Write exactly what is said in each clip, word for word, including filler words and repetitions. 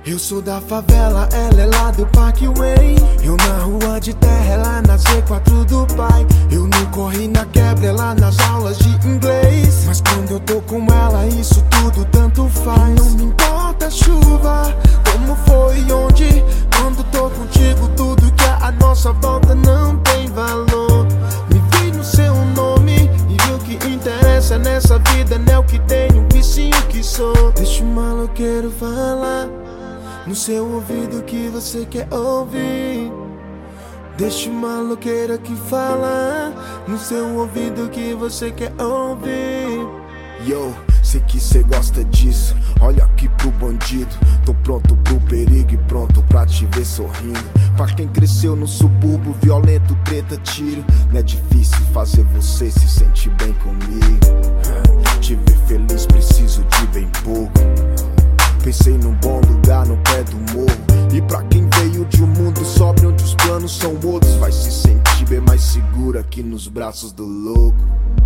Eu sou da favela, ela é lá do Parkway. Eu na rua de terra, ela na Z quatro do pai. Eu não corri na quebra, ela nas aulas de inglês. Mas quando eu tô com ela, isso tudo tanto faz. Não me importa a chuva, como foi e onde. Quando tô contigo, tudo que é a nossa volta não tem valor. Me vi no seu nome e o que interessa nessa vida não é o que tenho, e sim o que sou. Deixa o maloqueiro falar no seu ouvido que você quer ouvir. Deixa o maloqueiro que fala no seu ouvido que você quer ouvir. Yo, sei que cê gosta disso. Olha aqui pro bandido. Tô pronto pro perigo e pronto pra te ver sorrindo. Pra quem cresceu no subúrbio, violento, treta, tiro. Não é difícil fazer você se sentir bem comigo. Te ver feliz preciso de bem pouco. Pensei num bom lugar no pé do morro. E pra quem veio de um mundo sóbrio onde os planos são outros, vai se sentir bem mais seguro aqui nos braços do louco.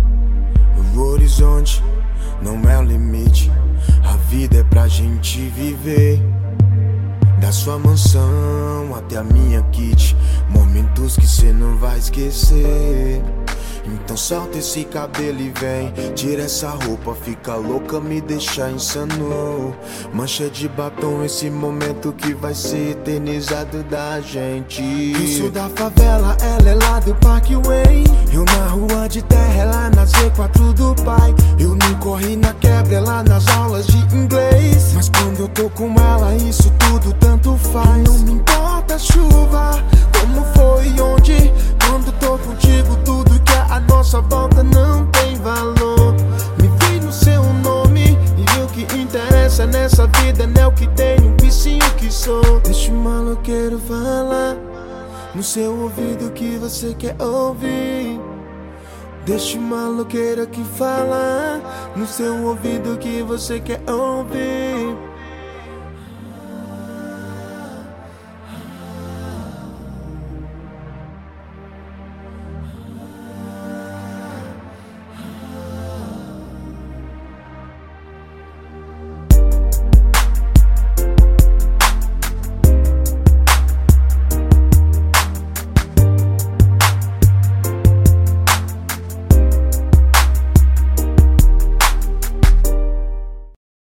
O horizonte não é o limite, a vida é pra gente viver. Da sua mansão até a minha kit, momentos que cê não vai esquecer. Então solta esse cabelo e vem, tira essa roupa, fica louca, me deixa insano. Mancha de batom, esse momento que vai ser eternizado da gente. Eu sou da favela, ela é lá do Parkway. Eu na rua de terra, ela na Z quatro do pai. Eu não corri na quebra, ela nas aulas de inglês. Mas quando eu tô com ela, isso tudo tanto faz. Não me importa a chuva, como foi e onde. Quando tô contigo, tudo que é a nossa volta não tem valor. Me vi no seu nome e o que interessa nessa vida não é o que tenho, e sim o que sou. Deixa o maloqueiro falar no seu ouvido que você quer ouvir. Deixa o maloqueiro que fala no seu ouvido que você quer ouvir.